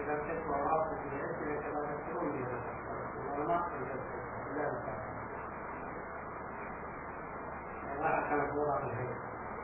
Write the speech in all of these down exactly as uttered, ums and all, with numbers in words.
إذا كنت وراء في الأسئلة كما تذكرون بها وما أقصد لا الله كان هو في الهيئة.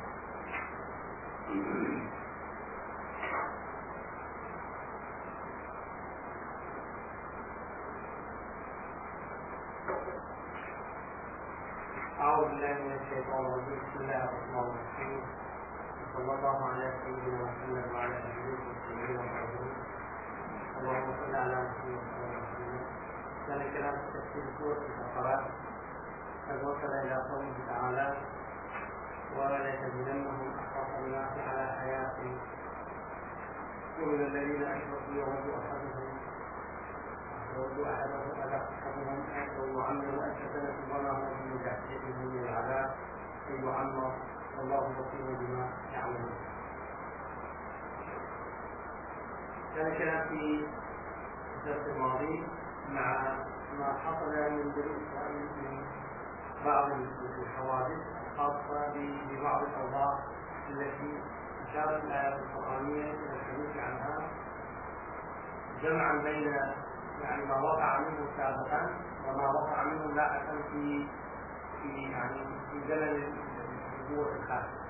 أعوذ بالله من الشيطان الرجيم. بسم الله الرحمن الرحيم. صلى الله على سيدنا محمد وعلى آله وصحبه وسلم. اللهم صل على محمد وعلى آله وسلم. كان كلام تفسير سورة البقرة قد وصل إلى قوله تعالى: ولتجدنهم أحرص الناس على حياة ومن الذين أشركوا يود أحدهم يود أحدهم أحدهم أن يعمر ألف سنة وما هو بمزحزحه من العذاب أن يعمر والله بصير بما يعملون. كان كلام في الدرس الماضي مع ما حصل من بني إسرائيل من بعض الحوادث الخاصة ببعض الأوضاع التي أشارت الآيات القرآنية إلى الحديث عنها، جمعا بين يعني ما وقع منه سابقا وما وقع منه لاحقا في في يعني في زمن النبوة الخاتمة.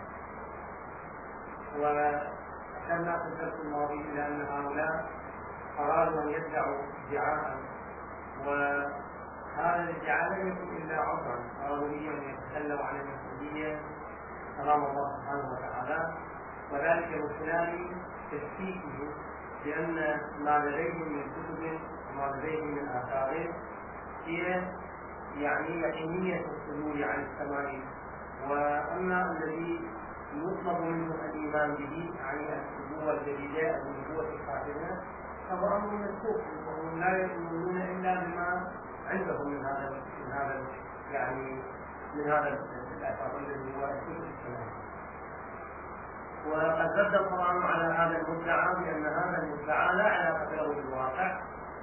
وذكرنا في الدرس الماضي إلى أن هؤلاء أرادوا أن يدعوا ادعاء، وهذا الادعاء لم يكن إلا عذرا، أرادوا أن يتخلوا عن المسؤولية أمام الله سبحانه وتعالى، وذلك من خلال تشكيكه بأن ما لديهم من كتب وما لديهم من آثار هي يعني يقينية الصدور عن السماء، وأما الذي يطلب منهم الإيمان به يعني النبوة الجديدة النبوة الخاتمة فهو أمر مسكوت، وهم لا يؤمنون إلا بما عندهم من هذا من هذا يعني من هذا الأثر الذي هو الكتب السماوية. وقد رد القرآن على هذا المدعى بأن هذا المدعى لا علاقة له بالواقع،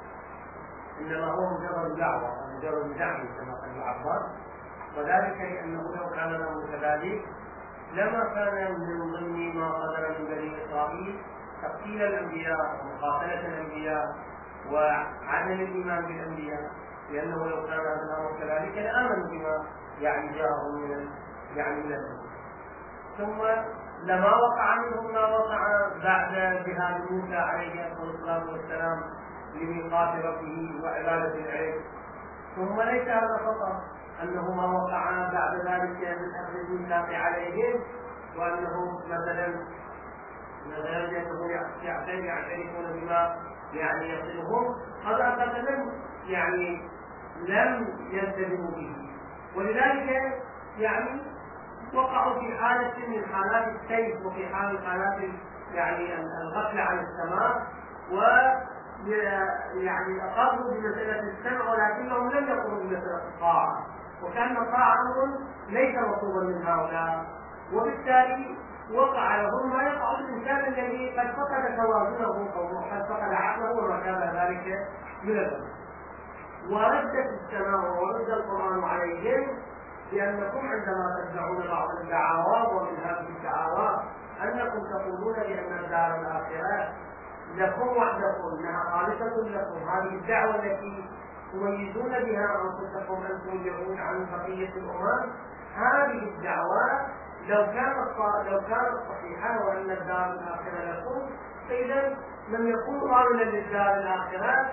إنما هو مجرد دعوة أو مجرد دعم كما قال العباس، وذلك لأنه لو كان له كذلك لما كان من ضمن ما صدر من بني إسرائيل تقتيل الأنبياء ومقاتلة الأنبياء وعدم الإيمان بالأنبياء، لأنه لو كان هذا الأمر كذلك لآمنوا بما يعني جاءهم من يعني من الأنبياء. ثم لما وقع منهم ما وقع بعد جهاد موسى عليه الصلاة والسلام لميقات ربه وعبادة العلم. ثم ليس هذا فقط، أنه ما وقع بعد ذلك من أخذ الميثاق عليهم، وأنه مثلا مثلا يكون يعترفون بما يعني يصلهم، هذا أساسا لم يعني لم يلتزموا به، ولذلك يعني وقعوا في حالة من حالات السيف وفي حال حالات يعني الغفلة عن السماء، و يعني أقروا بمسألة السمع ولكنهم لم يقروا بمسألة الطاعة، وكان الطاعة أمر ليس مطلوبا من هؤلاء، وبالتالي وقع لهم ما يقع الإنسان الذي قد فقد توازنه أو قد فقد عقله وما كان ذلك من الأمر. وردت السماء ورد القرآن عليهم بأنكم عندما تدعون بعض الدعوات ومن هذه الدعوات أنكم تقولون بأن الدار الآخرة لكم وحدكم انها خالصة لكم، هذه الدعوة التي تميزون بها انفسكم ان ترجعون عن بقية الامم، هذه الدعوة لو كانت لو كانت صحيحة وان الدار الاخرة لكم فاذا لم يكن قابلا للدار الاخرة،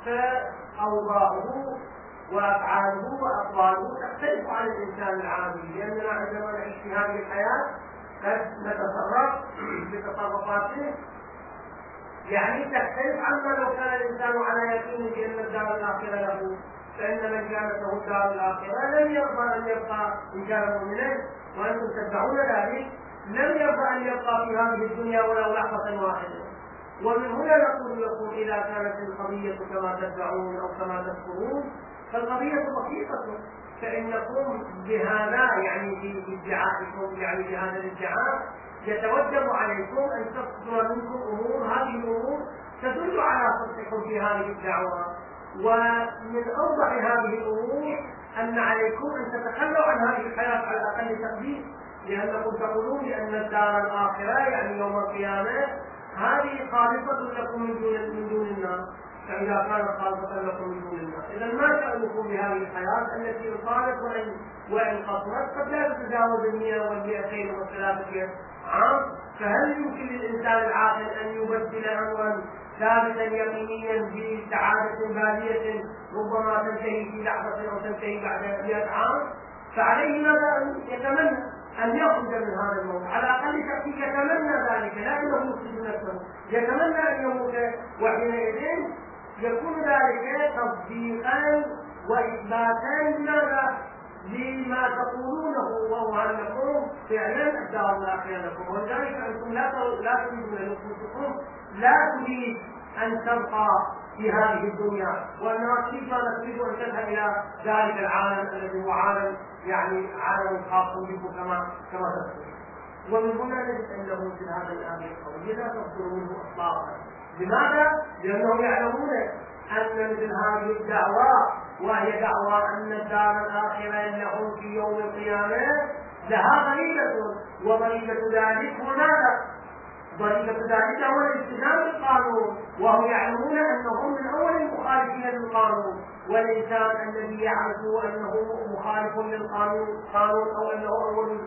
فاوضاعه وافعاله واقواله تختلف عن الانسان العادي، لاننا عندما نعيش في هذه الحياة قد نتصرف بتصرفاته يعني تختلف عما لو كان الإنسان على يقين بأن الدار الآخرة له، فإن من كانت له الدار الآخرة لم يرضى أن يبقى إن كان مؤمنا، وأنتم تتبعون ذلك لم يرضى أن يبقى في هذه الدنيا ولو لحظة واحدة. ومن هنا نقول لكم إذا كانت القضية كما تدعون أو كما تذكرون فالقضية بسيطة، فإنكم بهذا يعني في ادعائكم يعني بهذا الادعاء يتوجب عليكم أن تصدر منكم أمور، هذه الأمور تدل على صدقكم في هذه الدعوة. ومن أوضح هذه الأمور أن عليكم أن تتخلوا عن هذه الحياة على أقل تقدير، لأنكم تقولون بأن الدار الآخرة يعني يوم القيامة هذه خالصة لكم من دون من دون الناس، فإذا كانت خالصة لكم من دون الناس، إذا ما شأنكم بهذه الحياة التي إن طالت وإن وإن قصرت قد لا تتجاوز المئة والمئتين والثلاثة عام. فهل يمكن للإنسان العاقل أن يبدل أمرا ثابتا يقينيا بسعادة بالية ربما تنتهي في لحظة أو تنتهي بعد مئة عام؟ فعليه ماذا أن يتمنى أن يخرج من هذا الموت، على الأقل تأتيك يتمنى ذلك، لكنه يفسد نفسه، يتمنى أن يموت، وحينئذ يكون ذلك تصديقا وإثباتا لماذا؟ لما تقولونه، وهو أنكم فعلا الدار الآخرة لكم. ولذلك أنتم لا لا تريدون لأنفسكم، لا تريد أن تبقى في هذه الدنيا، وأنها كيف تريد أن تذهب إلى ذلك العالم الذي هو عالم يعني عالم خاص بكم كما كما تذكر. ومن هنا نجد أنه مثل هذا الآية القوية لا تصدر منه إطلاقا. لماذا؟ لأنهم يعلمون أن مثل هذه الدعوة، وهي دعوة أن الدار الآخرة لهم في يوم القيامة، لها ضريبة، وضريبة ذلك هو ماذا؟ ضريبة ذلك هو الالتزام بالقانون، وهم يعلمون أنهم من أول المخالفين للقانون. والإنسان الذي يعرف أنه مخالف للقانون قانون أو أنه أول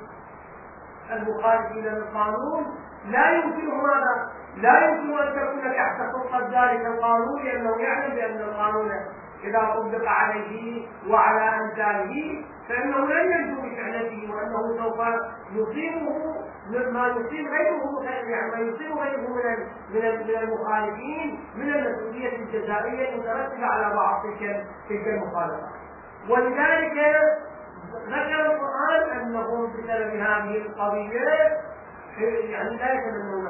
المخالفين للقانون لا يمكن ماذا؟ لا يمكن أن تكون تحت سلطة ذلك القانون، لأنه يعلم بأن القانون إذا طبق عليه وعلى أمثاله فإنه لن ينجو بفعلته، وأنه سوف يصيبه مما يصيب غيره، يعني ما يصيب غيره من من المخالفين من المسؤولية الجزائية المترتبة على بعض تلك تلك المخالفات. ولذلك ذكر القرآن أنهم بسبب هذه القضية يعني لا يتمنون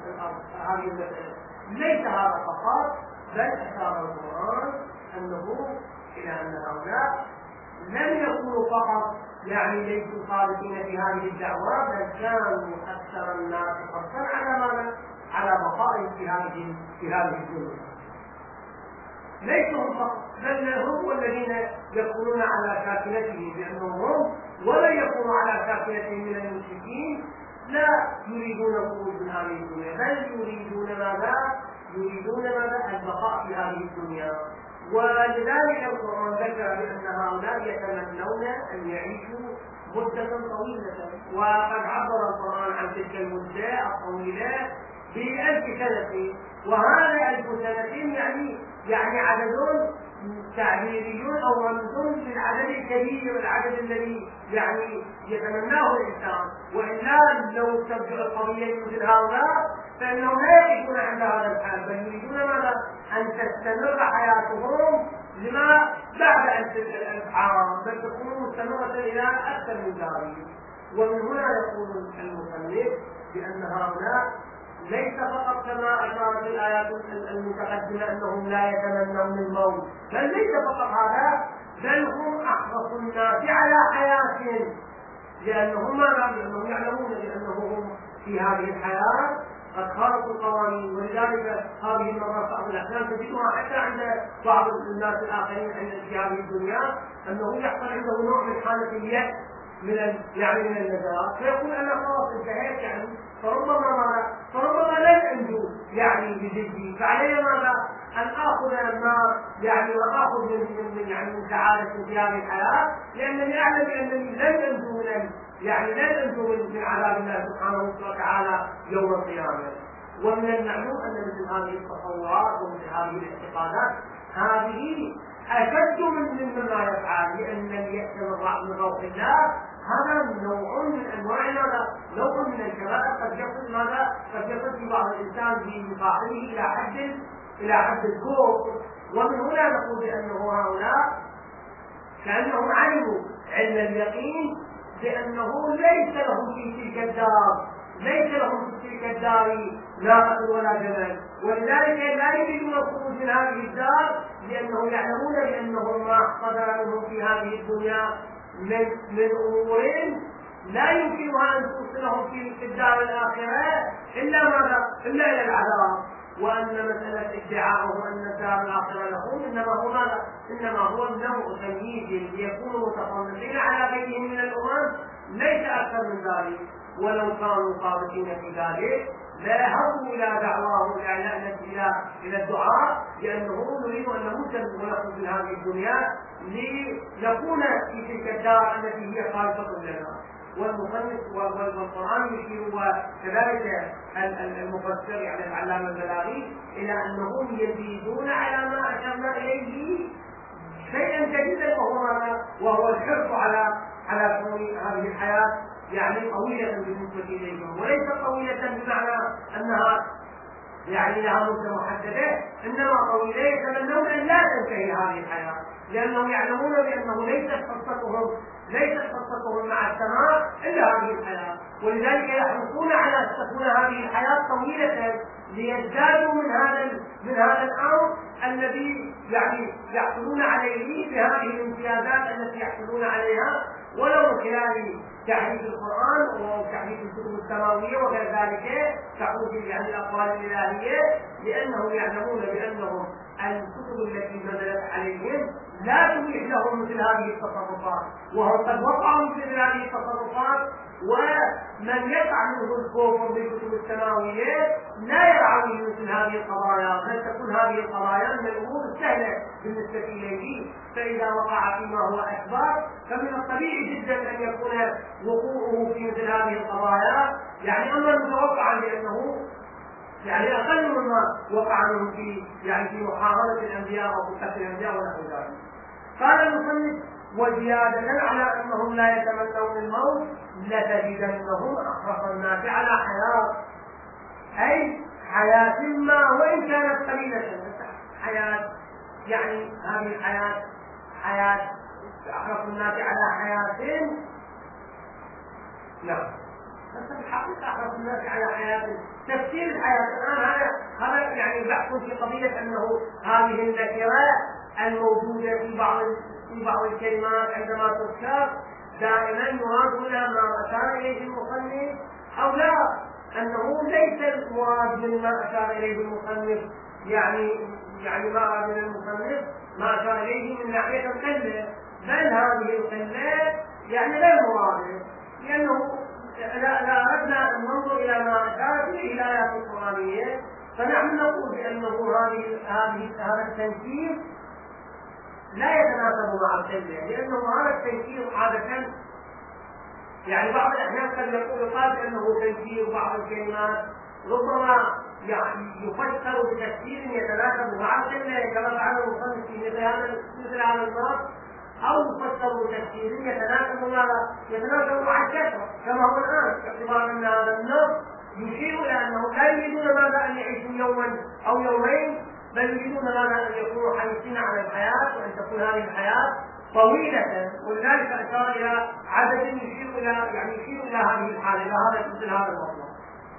هذه المسألة. ليس هذا فقط، بل أشار القرآن أنه إلى أن هؤلاء لم يكونوا فقط يعني ليسوا صادقين في هذه الدعوة، بل كانوا أكثر الناس حرصا على ماذا؟ على بقائهم في هذه في هذه الدنيا. ليسوا هم فقط، بل هم الذين يكونون على شاكلتهم، لأنهم هم ولن يكونوا على شاكلتهم من المشركين لا يريدون الخروج من هذه الدنيا، بل يريدون ماذا؟ يريدون ماذا؟ البقاء في هذه الدنيا. ولذلك القرآن ذكر بأن هؤلاء يتمنون أن يعيشوا مدة طويلة، وقد عبر القرآن عن تلك المدة الطويلة بألف سنة، وهذا ألف سنة يعني يعني عدد تعبيريون أو رمز للعدد الكبير، العدد الذي يعني يتمناه الإنسان. وإلا لو تبدأ القضية مثل هؤلاء فإنهم لا يعيشون عند هذا الحال، بل يريدون ماذا؟ أن تستمر حياتهم لما بعد ألف عام، بل تكون مستمرة إلى أكثر من ذلك. ومن هنا يقول المصنف بأن هؤلاء ليس فقط كما أشارت الآيات المتقدمة أنهم لا يتمنون الموت، بل ليس فقط هذا، بل هم أحرص الناس على حياة، لأنهم ماذا؟ لأنهم يعلمون بأنهم في هذه الحياة قد خالفوا القوانين. ولذلك هذه المرة بعض الأحيان تجدها حتى عند بعض الناس الآخرين في هذه الدنيا أنه يحصل عنده نوع من حالة اليأس من يعني من النجاة، فيقول أنا خلاص انتهيت يعني، فربما ماذا؟ فربما لن أنجو يعني بجدي، فعلي ماذا؟ أن آخذ ما يعني وآخذ من من يعني من سعادة في هذه الحياة، لأنني أعلم بأنني لن أنجو من يعني لن أنجو من, من عذاب الله سبحانه وتعالى يوم القيامة. ومن المعلوم أن مثل هذه التصورات ومثل هذه الاعتقادات هذه أشد من مما يفعل، لأن اليأس من روح الله هذا نوع من أنواع ماذا؟ نوع من الكبائر قد يصل ماذا؟ قد يصل في بعض الإنسان بمفاعله إلى حد إلى حد الكفر. ومن هنا نقول بأنه هؤلاء كأنهم علموا علم اليقين بأنه ليس لهم في تلك الدار ليس لهم في تلك الدار ناقة ولا جمل، ولذلك لا يريدون الخروج من هذه الدار، لأنهم يعلمون بأنهم ما قدر منهم في هذه الدنيا من من أمور لا يمكنها أن توصلهم في الدار الآخرة إلا ماذا؟ إلا إلى العذاب. وأن مسألة ادعاءه أن الدار الآخرة لهم إنما هو ماذا؟ إنما هو نوع تمييز ليكونوا متفضلين على غيرهم من الأمم، ليس أكثر من ذلك. ولو كانوا صادقين في ذلك ذهبوا الى دعواهم الى الى الى الدعاء، لانه نريد ان نمد ونحن في هذه الدنيا لنكون في تلك الدار التي هي خالصه لنا. والمصنف والقرآن يشير وكذلك المفسر يعني العلامة البلاغي إلى أنهم يزيدون على ما أشرنا إليه شيئا جديدا، وهو ماذا؟ وهو الحرص على على كون هذه الحياة يعني طويلة بالنسبة إليهم، وليست طويلة بمعنى أنها يعني لها مدة محددة، إنما طويلة يتمنون أن لا تنتهي هذه الحياة، لأنهم يعلمون بأنه ليست قصتهم ليست قصتهم مع السماء إلا هذه الحياة، ولذلك يحرصون على أن تكون هذه الحياة طويلة ليزدادوا من هذا من هذا الأمر الذي يعني يحصلون عليه بهذه الامتيازات التي يحصلون عليها، ولو من خلال تحريف القرآن وتحريف الكتب السماوية وغير ذلك تعود يعني الأقوال الإلهية، لأنهم يعلمون بأنهم الكتب التي نزلت عليهم لا تبيح لهم مثل هذه التصرفات، وهم قد وقعوا مثل هذه التصرفات، ومن يقع منه الكفر بالكتب السماوية لا يرعى مثل هذه القضايا، بل تكون هذه القضايا من الأمور السهلة بالنسبة إليه، فإذا وقع فيما هو أكبر فمن الطبيعي جدا أن يكون وقوعه في مثل هذه القضايا يعني أمرا متوقعا، لأنه يعني أقل مما وقع منه في يعني في محاربة الأنبياء أو في قتل الأنبياء ونحو ذلك. قال المصنف: وزيادة على أنهم لا يتمنون الموت لتجدنهم أحرص الناس على حياة، أي حياة ما وإن كانت قليلة، حياة يعني هذه الحياة حياة أحرص الناس على حياة لا بس الحقيقة أحرص الناس على حياة. تفسير الحياة الآن هذا هذا يعني بحث في قضية أنه هذه النكرة الموجودة في بعض في بعض الكلمات عندما تذكر دائما يراد منها ما أشار إليه المصنف أو لا، أنه ليس المراد من ما أشار إليه المصنف يعني يعني ما أراد من المصنف ما أشار إليه من ناحية القلة، بل هذه القلة يعني غير مراد، لأنه لا لا أردنا أن ننظر إلى ما أشار إليه الآيات القرآنية، فنحن نقول بأنه هذه هذه هذا التنكير لا يتناسب مع القلة، لأنه هذا التنكير عادة يعني بعض الأحيان قد يقول قال بأنه تنكير بعض الكلمات ربما يعني يفسر بتفسير يتناسب مع القلة كما فعل المصنف في مثل هذا مثل هذا النص، أو يفسر بتفسير يتناسب مع يتناسب مع الكثرة كما هو الآن، باعتبار أن هذا النص يشير إلى أنه لا يريدون ماذا أن يعيشوا يوما أو يومين، بل يريدون ماذا أن يكونوا حريصين على الحياة وأن تكون هذه الحياة طويلة، ولذلك أشار إلى عدد يشير إلى يعني يشير إلى هذه الحالة إلى هذا مثل هذا المطلب.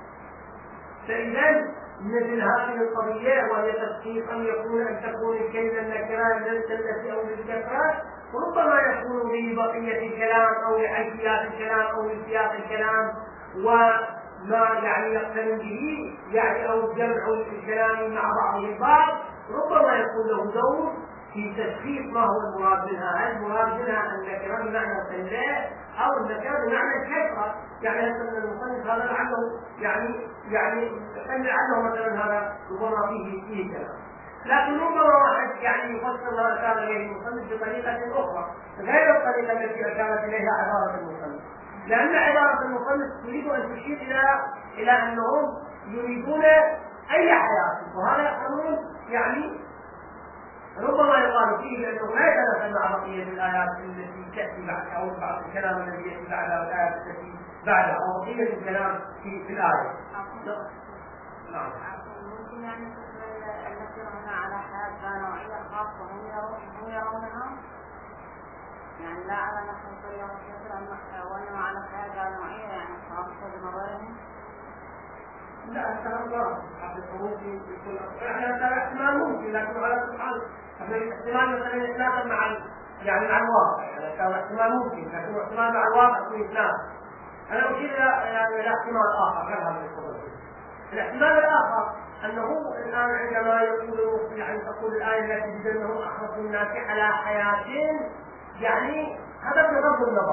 فإذا مثل هذه القضية وهي تفسير أن يكون أن تكون الكلمة النكرة للثلاثة أو للكثرة، ربما يكون ببقية الكلام أو لحيثيات الكلام أو لسياق الكلام وما يعني يقترن به يعني أو جمع الكلام مع بعضه البعض، ربما يكون له دور في تشخيص ما هو المراد منها، هل المراد منها النكرة بمعنى القلة أو النكرة بمعنى الكثرة، يعني هذا من المصنف هذا لعله يعني يعني لعله مثلا هذا ربما فيه فيه كلام، لكن ربما واحد يعني يفسر ما أشار إليه المصنف بطريقة أخرى غير الطريقة التي أشارت إليها عبارة المصنف، لأن عبارة المصنف تريد أن تشير إلى إلى أنهم يريدون أي حياة، وهذا أمر يعني ربما يقال فيه لأنه لا يتناسب مع بقية الآيات التي تأتي بعد أو بعض الكلام الذي يأتي بعدها والآيات التي بعدها أو بقية الكلام في في الآية. نعم. ممكن يعني النكرة هنا على حياة نوعية خاصة هم يرونها، يعني لا على نحو الطريقة وإنما على حياة نوعية يعني خاصة بنظرهم. لا أنت الله حتى ممكن يكون إحنا ترى احتمال ممكن، لكن على سبحان الاحتمال مثلا يتناسب مع يعني مع الواقع، يعني ترى احتمال ممكن لكن احتمال مع الواقع يكون يتناسب. أنا أشير إلى إلى احتمال آخر غير هذا القضية. الاحتمال الآخر أنه الآن عندما يقول يعني تقول الآية التي تجد أنهم أحرص الناس على حياة، يعني هذا بغض النظر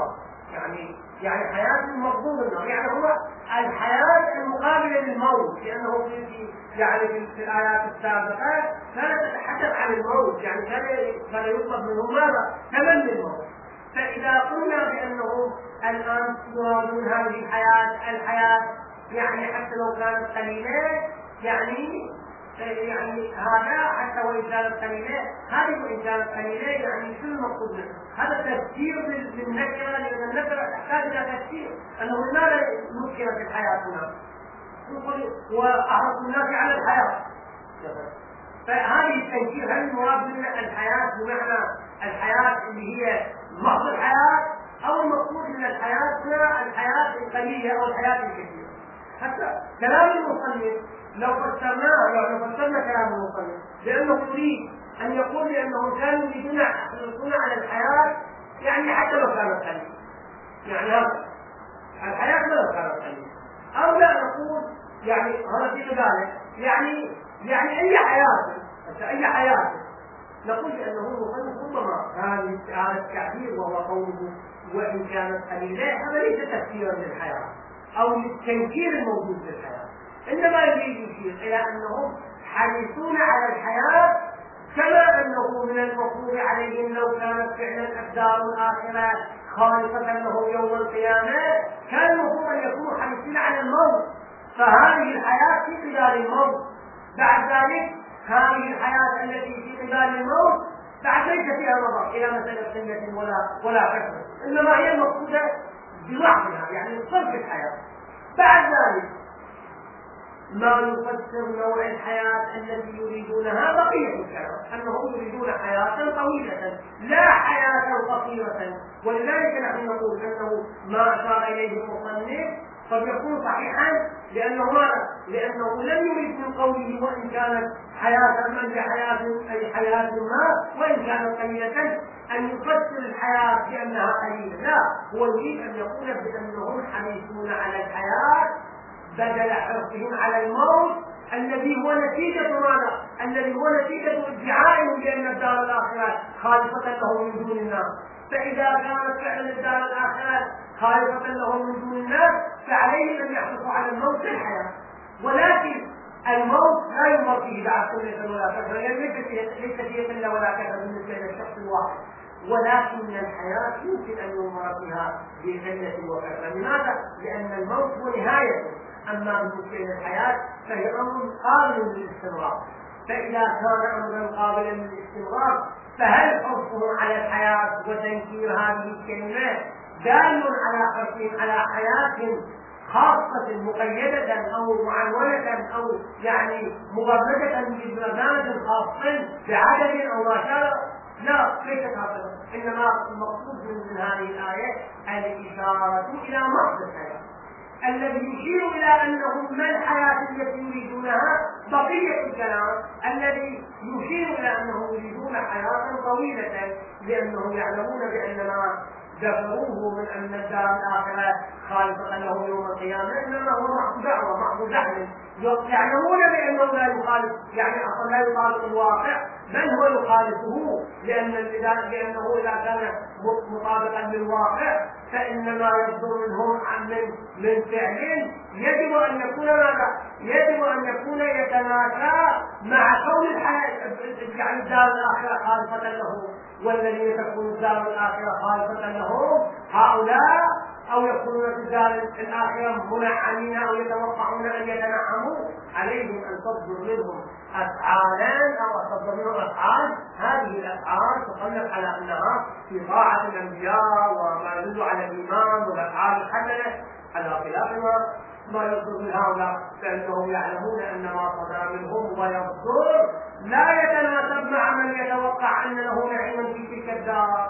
يعني يعني حياة مقبول النار، يعني هو الحياة المقابلة للموت، لأنه في يعني في الآيات السابقة كانت تتحدث عن الموت، يعني كان كان يطلب منه ماذا؟ تمني الموت. فإذا قلنا بأنه الآن يرادون هذه الحياة الحياة يعني حتى لو كانت قليلة، يعني يعني هذا حتى وإن كانت قليلة، هذه وإن كانت قليلة يعني شو المقصود منه؟ هذا تفسير للنكرة، لأن النكرة تحتاج إلى تفسير، أنه لماذا نكرت الحياة هنا؟ وأحرص الناس على الحياة. فهذه التنكير، هل المراد منها الحياة بمعنى الحياة اللي هي محض الحياة، أو المقصود من الحياة هنا الحياة القليلة أو الحياة الكثيرة؟ حتى كلام المصنف لو فسرناه، يعني لو فسرنا كلام المصنف لأنه يريد أن يقول لأنهم كانوا يريدون يحرصون على الحياة يعني حتى لو كانت قليلة، يعني هذا الحياة لو كانت قليلة، أو لا نقول يعني هذا في ذلك يعني يعني أي حياة أي حياة نقول بأنه المصنف ربما هذا التعبير وهو قوله وإن كانت قليلة هذا ليس تفسيرا للحياة أو للتنكير الموجود في الحياة، إنما يريد يشير إلى أنهم حريصون على الحياة كما أنه من المفروض عليهم لو كانت فعلا الدار الآخرة خالصة له يوم القيامة كان المفروض أن يكونوا حريصين على الموت، فهذه الحياة في قبال الموت. بعد ذلك هذه الحياة التي في قبال الموت بعد ليس فيها نظر إلى مسألة قلة ولا ولا كثرة، إنما هي المقصودة بوحدها يعني صرف الحياة. بعد ذلك ما يفسر نوع الحياة التي يريدونها بقية الكلام، أنهم يريدون حياة طويلة لا حياة قصيرة، ولذلك نحن نقول أنه ما أشار إليه المصنف قد يكون صحيحا، لأنه لأنه لم يريد من قوله وإن كانت حياة من بحياة أي حياة ما وإن كانت قليلة أن يفسر الحياة بأنها قليلة، لا، هو يريد أن يقول بأنهم حريصون على الحياة بدل حرصهم على الموت الذي هو نتيجة ماذا؟ الذي هو نتيجة ادعائهم بأن الدار الآخرة خالصة لهم من دون الناس. فإذا كانت فعلا الدار الآخرة خالصة لهم من دون الناس فعليهم أن يحرصوا على الموت في الحياة، ولكن الموت لا يمر فيه بعد قلة ولا كثرة، لأن ليس فيه قلة ولا كثرة بالنسبة للشخص الواحد، ولكن الحياة يمكن أن يمر فيها بقلة وكثرة. لماذا؟ لأن الموت هو نهايته، أما بالنسبة للحياة فهي أمر قابل للاستمرار. فإذا كان أمرا قابلا للاستمرار فهل حرصهم على الحياة وتنكير هذه الكلمات دال على حرصهم على حياة خاصة مقيدة أو معنونة أو يعني مبرمجة ببرنامج خاص بعدد أو ما شابه؟ لا، ليست هكذا، إنما المقصود من هذه الآية الإشارة إلى محض الحياة الذي يشير إلى أنهم ما الحياة التي يريدونها بقية الكلام الذي يشير إلى أنهم يريدون حياة طويلة، لأنهم يعلمون بأن ما ذكروه من أن الدار الآخرة خالصة له يوم القيامة إنما هو محض دعوة محض زعم، يعلمون بأنه لا يخالف يعني أصلا لا يخالف الواقع بل هو يخالفه، لأن لأنه إذا كان مطابقا للواقع فإنما يصدر منهم عن من من فعل يجب أن يكون ماذا؟ يجب أن يكون يتماشى مع كون الحياة يعني الدار الآخرة خالصة له، والذين تكون الدار الآخرة خالصة له هؤلاء أو يكونون في الدار الآخرة منعمين أو يتوقعون أن يتنعموا عليهم أن تصدر منهم أفعالا أو تصدر منهم أفعال، هذه الأفعال تطلق على أنها في طاعة الأنبياء وما يدل على الإيمان والأفعال الحسنة، على خلاف ما ما يصدر من هؤلاء فإنهم يعلمون أن ما صدر منهم ويصدر لا يتناسب مع من يتوقع أن له نعيما في تلك الدار.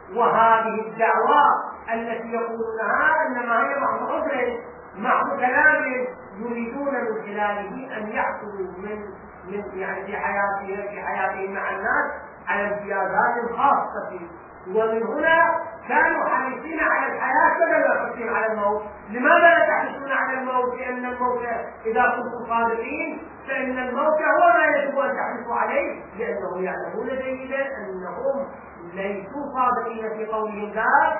وهذه الدعوة التي يقولونها إنما هي محض عذر محض كلام يريدون من خلاله أن يحصلوا من من يعني في حياتهم في حياتهم مع الناس على امتيازات خاصة، ومن هنا كانوا حريصين على الحياة بدل حرصهم على الموت. لماذا لا تحرصون على الموت؟ لأن الموت إذا كنتم صادقين فإن الموت هو ما يجب أن تحرصوا عليه، لأنهم يعلمون جيدا أنهم ليسوا صادقين في قولهم ذلك،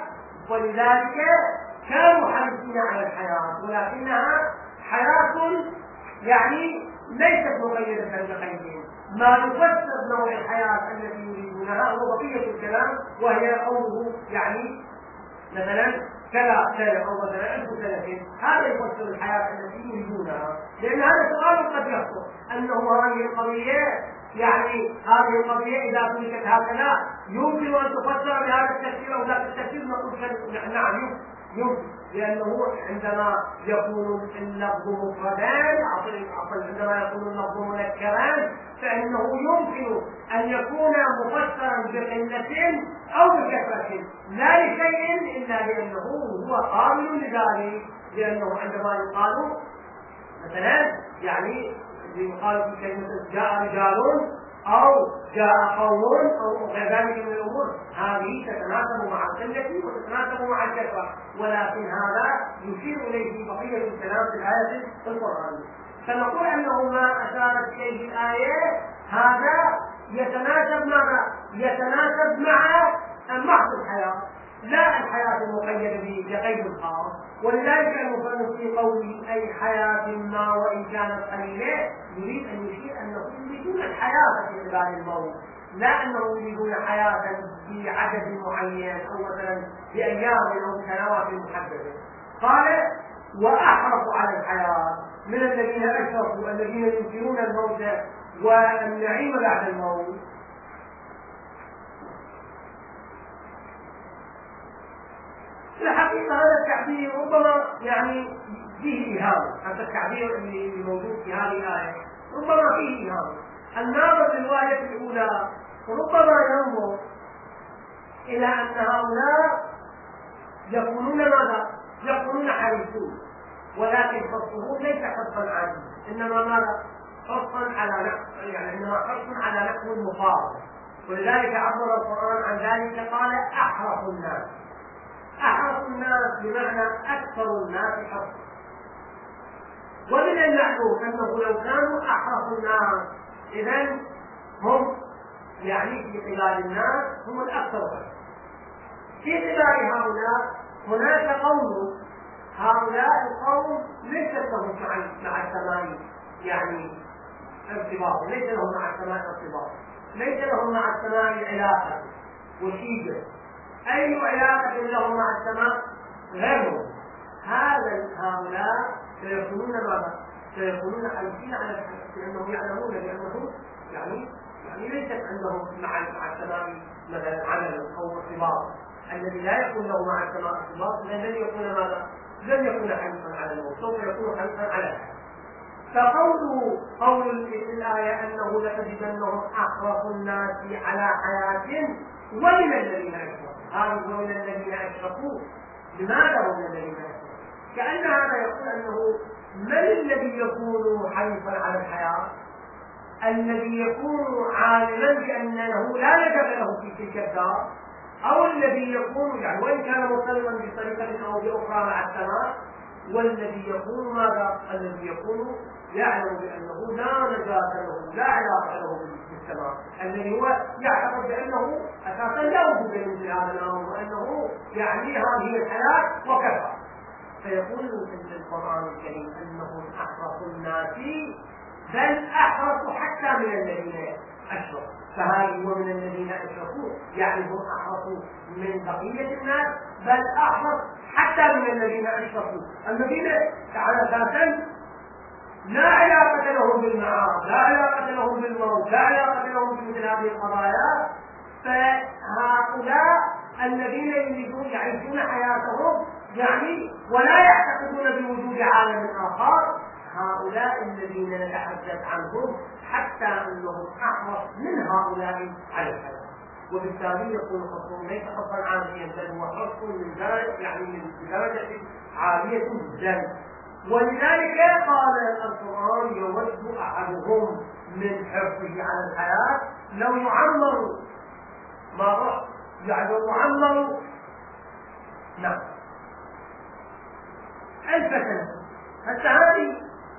ولذلك كانوا حريصين على الحياة، ولكنها حياة يعني ليست مقيدة بقيد. ما يفسر نوع الحياة التي يريدونها هو بقية الكلام، وهي قوله يعني مثلا كذا سنة أو مثلا ألف سنة، هذا يفسر الحياة التي يريدونها. لأن هذا سؤال قد يخطر أنه هذه القضية يعني هذه القضية إذا تركت هكذا يمكن أن تفسر بهذا التفسير أو ذاك التفسير. نقول نعم يمكن، لأنه عندما يكون اللفظ مفردان عندما يكون اللفظ منكران فإنه يمكن أن يكون مفسرا بقلة أو بكثرة، لا لشيء إلا لأنه هو قابل لذلك. لأنه عندما يقال مثلا يعني يقال في كلمة جاء رجال أو جاء قوم أو غير ذلك من الأمور، هذه تتناسب مع القلة وتتناسب مع الكثرة، ولكن هذا يشير إليه بقية الكلام في الآية القرآنية. فنقول أنه ما أشارت إليه الآية هذا يتناسب مع يتناسب مع محض الحياة، لا الحياة المقيدة بقيد خاص. ولذلك المصنف في قوله أي حياة ما وإن كانت قليلة يريد أن يشير أنهم يريدون الحياة في عباد الموت، لا أنهم يريدون حياة في عدد معين أو مثلا بأيام أو سنوات محددة. قال وأحرصوا على الحياة من الذين أشركوا الذين ينكرون الموت والنعيم بعد الموت. في الحقيقة هذا التعبير ربما يعني فيه إهانة، هذا التعبير اللي موجود في هذه الآية ربما فيه إهانة. الناظر للآية الأولى ربما ينظر إلى أن هؤلاء يكونون ماذا؟ يكونون حريصون، ولكن حرصهم ليس حرصا عاديا، إنما ماذا؟ حرصا على نحو يعني إنما حرصا على نحو المفاضلة. ولذلك عبر القرآن عن ذلك قال أحرص الناس. أحرص الناس بمعنى أكثر الناس حرصا. ومن المعلوم أنه لو كانوا أحرص الناس إذن هم يعني في خلال الناس هم الأكثر حرصا. في خلال هؤلاء هناك قوم، هؤلاء القوم ليس لهم مع السماء يعني ارتباط، ليس لهم مع السماء ارتباط، ليس لهم مع السماء علاقة وشيجة. أي علاقة لهم مع السماء غيرهم. هذا هؤلاء سيكونون ماذا؟ سيكونون حريصين على الحياة، لأنهم يعلمون بأنهم يعني يعني ليست عندهم مع مع السماء مثلا عمل أو ارتباط. الذي لا يكون له مع السماء ارتباط لن يكون ماذا؟ لن يكون حريصا على الموت، سوف يكون حريصا على الحياة. فقوله قول الآية أنه لتجدنهم أحرص الناس على حياة ومن الذين أشركوا. هذا ومن الذين أشركوا، لماذا ومن الذين أشركوا؟ كأن هذا يقول أنه من الذي يكون حريصا على الحياة؟ الذي يكون عالما بأنه لا نجاة له في تلك الدار، أو الذي يكون يعني وإن كان مسلما بطريقة أو بأخرى مع السماء، والذي يكون ماذا؟ الذي يكون يعلم بأنه لا نجاة له لا علاقة له بالسماء، الذي هو يعتقد بأنه أساسا لا وجود مثل هذا الأمر وأنه يعني هذه الحياة وكفى. فيقول في القرآن الكريم أنهم أحرص الناس، بل أحرصوا حتى من الذين أشركوا. فهذه ومن الذين أشركوا يعني هم أحرصوا من بقية الناس، بل أحرص حتى من الذين أشركوا، الذين على أساسا لا علاقة لهم بالمعاد، لا علاقة لهم بالموت، لا علاقة لهم بمثل هذه القضايا. فهؤلاء الذين يريدون يعيشون حياتهم يعني ولا يعتقدون بوجود عالم آخر، هؤلاء الذين نتحدث عنهم حتى أنهم أحرص من هؤلاء على الحياة. وبالتالي يكون حرصهم ليس حرصا عاليا، بل هو حرص من درجة يعني من درجة عالية جدا. ولذلك قال القرآن يود أحدهم من حرصه على الحياة لو يعمر ما يعني يعمر نعم ألف سنة. حتى هذه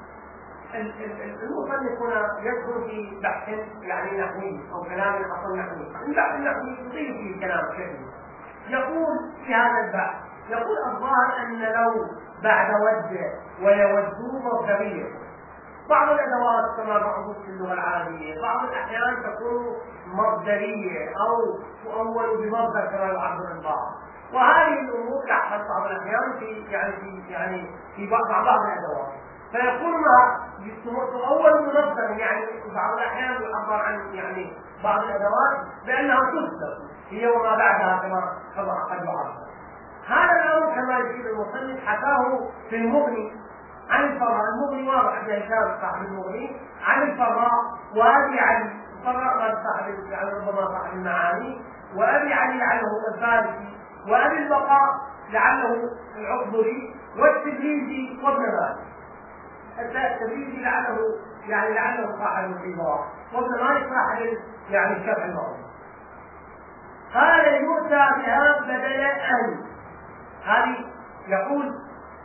المصنف هنا يدخل في بحث يعني نحوي أو كلام أصل نحوي. البحث النحوي يضيف فيه كلام كثير، يقول في هذا البحث، يقول الظاهر أن لو بعد ود ويودوا مصدرية. بعض الأدوات كما معروف في اللغة العربية بعض الأحيان تكون مصدرية أو تؤول بمصدر كما يعبر البعض، وهذه الأمور تحصل بعض الأحيان في يعني في يعني في بعض بعض الأدوات، فيكون ما تؤول بمصدر، يعني بعض الأحيان يعبر عن يعني بعض الأدوات بأنها تصدر هي وما بعدها كما كما قد يعبر. هذا الأمر كما يشير المصنف حكاه في المغني عن الفراء، المغني واضح بهشام صاحب المغني عن الفراء وأبي علي، الفراء صاحب يعني ربما صاحب المعاني، وأبي علي لعله الفارسي، وأبي البقاء لعله العقبري، والتبريزي وابن مالك. التبريزي لعله يعني لعله صاحب الحوار، وابن مالك صاحب يعني الشرح الماضي. قال يؤتى بها بدل أن، هذه يقول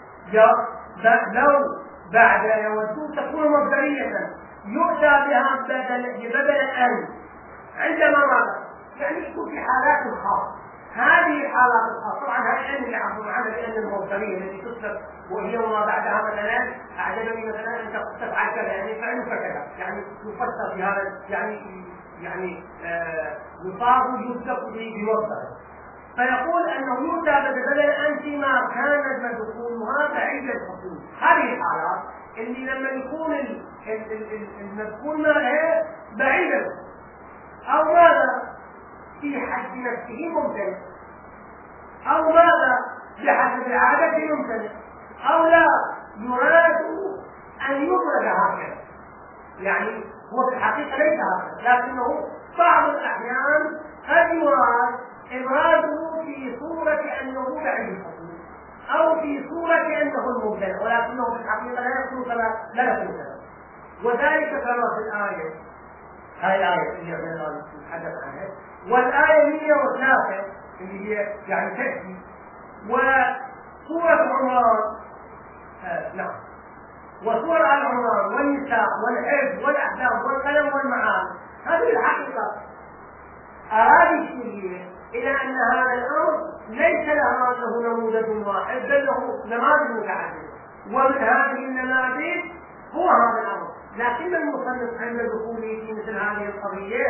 لو بعد يودون تكون مصدرية يؤتى بها بدل ببدل أن عندما ماذا؟ يعني يكون في حالات خاصة. هذه الحالات الخاصة طبعا هذه الأن اللي عبر عنها بأن المصدرية التي تصدر وهي وما بعدها مثلا أعجبني مثلا أن تفعل كذا يعني فعل كذا، يعني يفسر في هذا يعني يعني يصاب يصدق بمصدر. فيقول أنه يؤتى بدل أن فيما كان مدخولها بعيد الحصول. هذه الحالات اللي لما يكون المدخول مالها بعيدا أو ماذا في حد نفسه ممتنع، أو ماذا بحسب العادة ممتنع، أو لا يراد أن يدرج هكذا، يعني هو في الحقيقة ليس هكذا، لكنه بعض الأحيان قد يراد إبراده في صورة أنه بعيد الحصول أو في صورة أنه الممتنع، ولكنه في الحقيقة لا يكون كما لا يكون كما، وذلك كما في الآية، هذه الآية اللي احنا نتحدث عنها، والآية مئة وثلاثة اللي هي يعني تأتي، وسورة عمران آه نعم، وسورة آل عمران والنساء والحج والأحزاب والقلم والمعاد. هذه الحقيقة أراد الشريعة إلى أن هذا الأمر ليس له أنه نموذج واحد بل له نماذج متعددة، ومن هذه النماذج هو هذا الأمر. لكن المصنف عند دخوله في مثل هذه القضية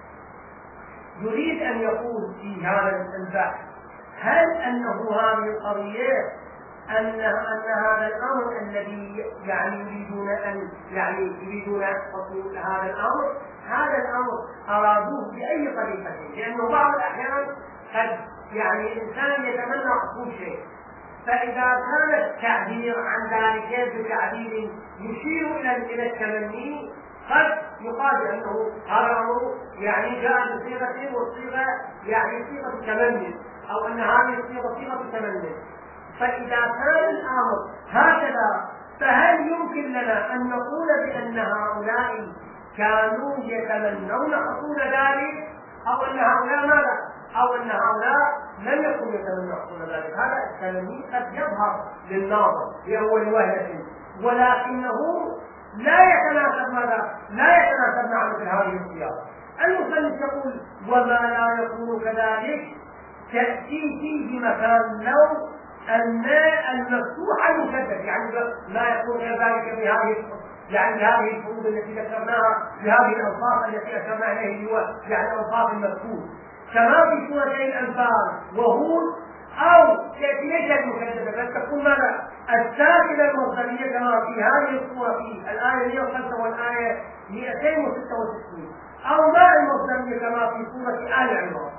يريد أن يقول في هذا البحث هل أنه هذه القضية أن أن هذا الأمر الذي يعني يريدون أن يعني يريدون حصول هذا الأمر، هذا الأمر أرادوه بأي طريقة، لأنه بعض الأحيان قد يعني الإنسان يتمنى حصول شيء، فإذا كان التعبير عن ذلك بتعبير يشير إلى إلى التمني قد يقال أنه هذا الأمر يعني جاء بصيغة والصيغة يعني صيغة تمني، أو أن هذه الصيغة صيغة تمني. فإذا كان الأمر هكذا فهل يمكن لنا أن نقول بأن هؤلاء كانوا يتمنون حصول ذلك، أو أن هؤلاء ماذا؟ أو أن هؤلاء لم يكونوا يتمنون حصول ذلك؟ هذا التمني قد يظهر للناظر بأول وهلة، ولكنه لا يتناسب ماذا؟ لا يتناسب مع مثل هذه الصياغة. المصنف يقول وما لا يكون كذلك تأتي فيه مكان لو أن المفتوح المشدد، يعني لا يكون غير ذلك بهذه يعني بهذه الفروض التي ذكرناها بهذه الألفاظ التي أشرنا إليه هو يعني ألفاظ المذكور كما في سورتي الأنفال وهود، أو تأتي ليست مشددة بل تكون ماذا؟ الساكنة المصدرية كما في هذه الصورة في الآية مئة وخمسة والآية مئتين وستة وستين، أو ما المصدرية كما في سورة آل عمران.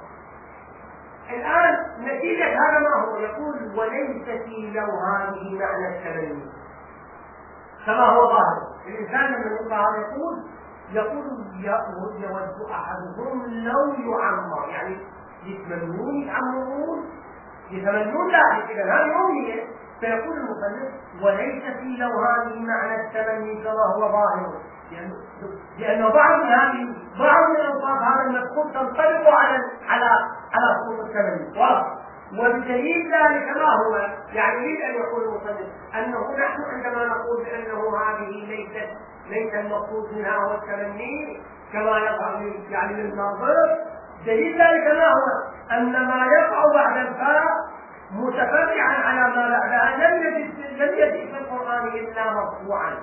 الآن نتيجة هذا ما هو؟ يقول وليس في لو هذه معنى التمني كما هو ظاهر. الإنسان لما يقول هذا يقول يقول يود أحدهم لو يعمر، يعني يتمنون يعمرون يتمنون ذلك، إذا هذه أمنية. فيقول المصنف وليس في لو هذه معنى التمني كما هو ظاهر، لأن بعض هذه بعض من أوصاف هذا المذكور تنطبق على على على صورة التمني، وبدليل ذلك ما هو؟ يعني يريد أن يقول المصنف أنه نحن عندما نقول بأنه هذه ليست ليس المقصود منها هو التمني كما يظهر يعني للناظر، دليل ذلك ما هو؟ أن ما يقع بعد الفاء متفرعا على ما بعدها لم يجد لم يجد في القرآن إلا مرفوعا.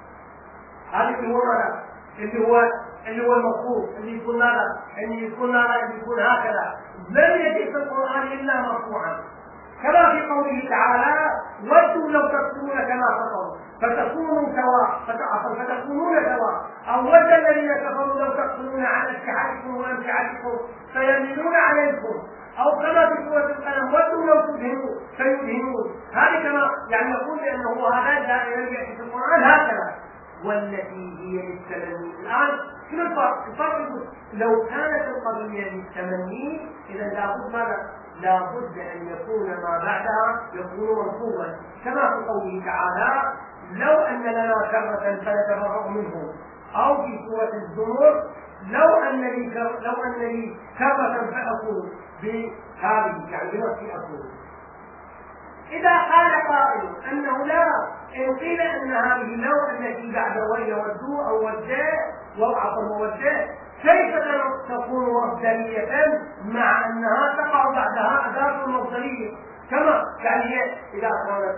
هذا اللي هو اللي هو اللي هو المفروض اللي يكون ماذا؟ اللي يكون ماذا؟ اللي يكون هكذا. لم يجد في القرآن إلا مرفوعا، كما في قوله تعالى: ودوا لو تكفرون كما كفروا فتكونوا سواء فتكونون سواء، أو ود الذين كفروا لو تكفرون عن أسلحتكم وأمتعتكم فيميلون عليكم، أو كما في سورة القلم: ودوا لو تدهنوا فيدهنون. هذه كما يعني يقول بأنه هذا دائما يأتي في القرآن هكذا. والتي هي للتمني. الآن شنو الفرق؟ الفرق لو كانت القضية للتمني إذا لابد ماذا؟ لابد أن يكون ما بعدها يكون مرفوعا، كما في قوله تعالى: لو أن لنا كرة فنتبرأ منهم، أو في سورة الزمر: لو أن لي كر... لو أن لي كرة فأكون بهذه، يعني بنفسي أكون. إذا قال قائل أنه لا، إن قيل أن هذه لو التي بعد وهي ودوا أو وجاء وعطوا وجاء كيف تكون مصدرية مع أنها تقع بعدها أداة مصدرية؟ كما يعني إذا كانت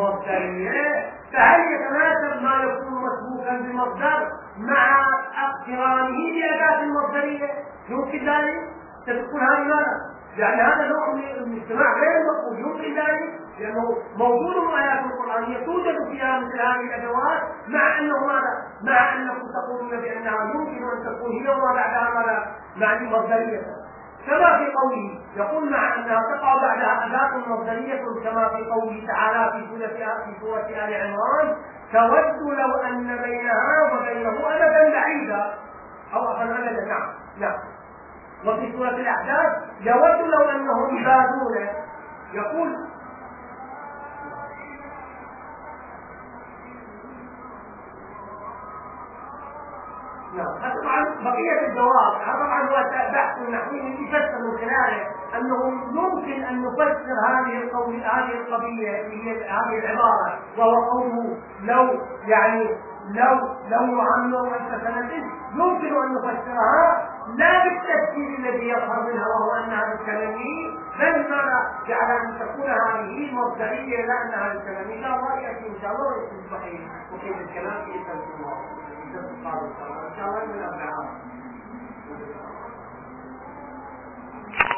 مصدرية فهل يتناسب ما يكون مسبوقا بمصدر مع اقترانه بأداة مصدرية؟ يمكن ذلك؟ تكون هذه ماذا؟ يعني هذا نوع من الاجتماع غير مقبول. يمكن ذلك لأنه موجود من آيات القرآن توجد فيها مثل هذه الأدوات، مع أنه ماذا؟ مع أنكم تقولون بأنها يمكن أن تكون هي وما بعدها ماذا؟ معني مصدرية، كما في قوله يقول مع أنها تقع بعدها أداة مصدرية، كما في قوله تعالى في سورة في سورة آل عمران: تود لو أن بينها وبينه أمدا بعيدا، أو أقل أمدا. نعم نعم. وفي سورة الأحزاب: يود لو أنهم بادون. يقول نعم. طبعا بقية الجواب طبعا هو بحث نحوي يفسر من خلاله أنه يمكن أن نفسر هذه القول هذه القضية هي هذه العبارة، وهو قوله لو يعني لو لو يعمر ألف سنة، يمكن أن نفسرها لا بالتفسير الذي يظهر منها وهو أنها بالتمني، بل ما جعل أن تكون هذه مصدرية لا أنها بالتمني. إن شاء الله يأتي إن شاء الله ويكون صحيح وكيف الكلام في تفسير الله. إن شاء الله من الأربعاء.